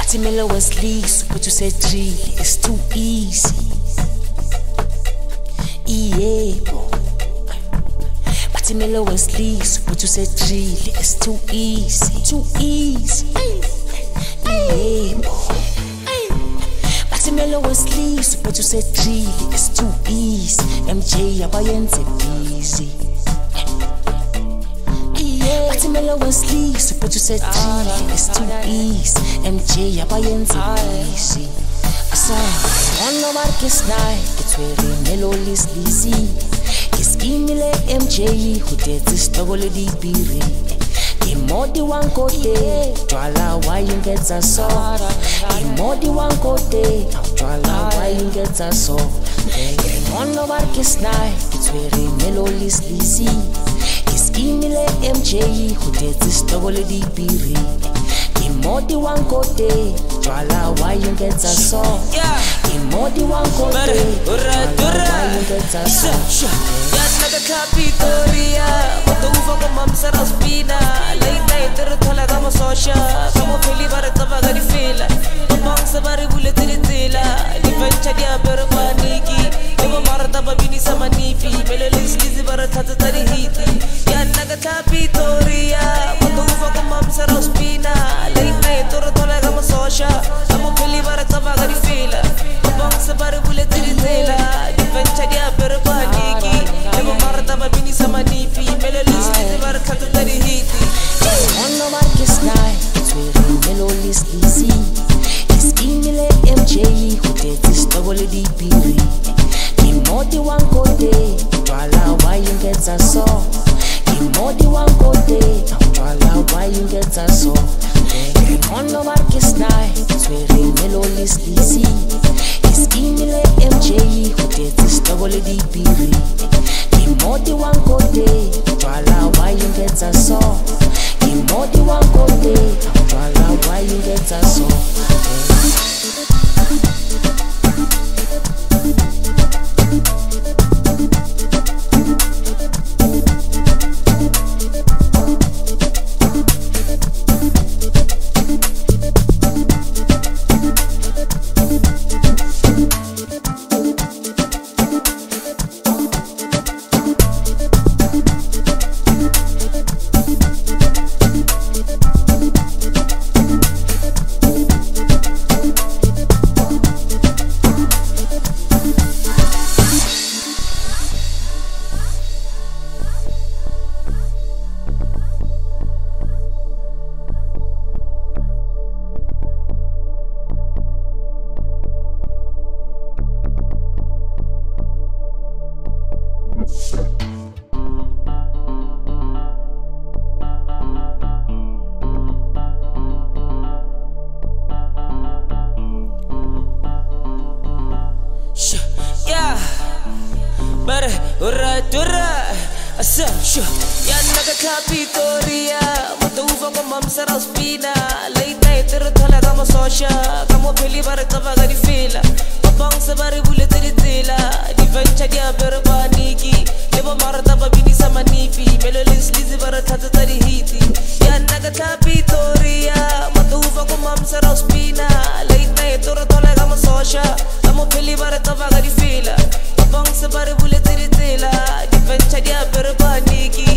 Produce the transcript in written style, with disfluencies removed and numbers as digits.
Bathi mele weslisa but you said really it's too easy. Yebo. Bathi mele weslisa but you said really it's too easy. Too easy. Yebo. Bathi mele weslisa but you said really it's too easy. MJ abayenze busy. Bathi mele weslisa but you said really it's too easy. MJ abayenze busy. Wanna mark his night, it's where Melody is busy. His email MJ, who did this double DPR. Imodi one kote, Twala why you get a saw. Imodi one kote, Twala why you get a saw. Wanna mark his night, it's where Melody is busy. His email MJ, who did this double DPR. Imodi one kote, Twala why you get a saw. Imodi one kote, Twala why you get a saw. Naga Capitoria, Motuva Mamsa Spina, late night, Talaga Masosha, Samo Filibar Tavagari Fila, among Sabari Bulletilla, Divenchadia Bermaniki, Eva Marta Babini Samanifi, Melolis Lizibar Tatari Hiti, Yanaga Capitoria, Motuva Mamsa Spina, late night, Talaga Masosha, Samo Filibar Tavagari Fila, among Sabari Bulletilla, Divenchadia Bermaniki. Marta babini samanifi Melolis lizibar tatari hiti. Wanna mark his night, it's where Melolis busy. His email MJ, who did this double DPR. Imodi one kote, Twala why you get a saw. Imodi one kote, Twala why you get a saw. Wanna mark his night, it's where Melolis busy. His email MJ, who did this double DPR. Imodi one kote, Twala why you get a saw. Imodi one kote, Twala why you get a saw. Naga Capitoria, Motuva Mamsa Spina, late night, Talaga Masosha, Kamo Filibar Tavagari Fila, Pang Sabari Bulletilla, Divenchadia Berbaniki, Eva Marta Babini Samanifi, Melolis Lizibar Tatari Hiti, Naga Capitoria, Motuva Mamsa Spina, late night, Talaga Masosha, Kamo Filibar Tavagari Fila, Pang Sabari Bulletilla, Divenchadia Berbaniki.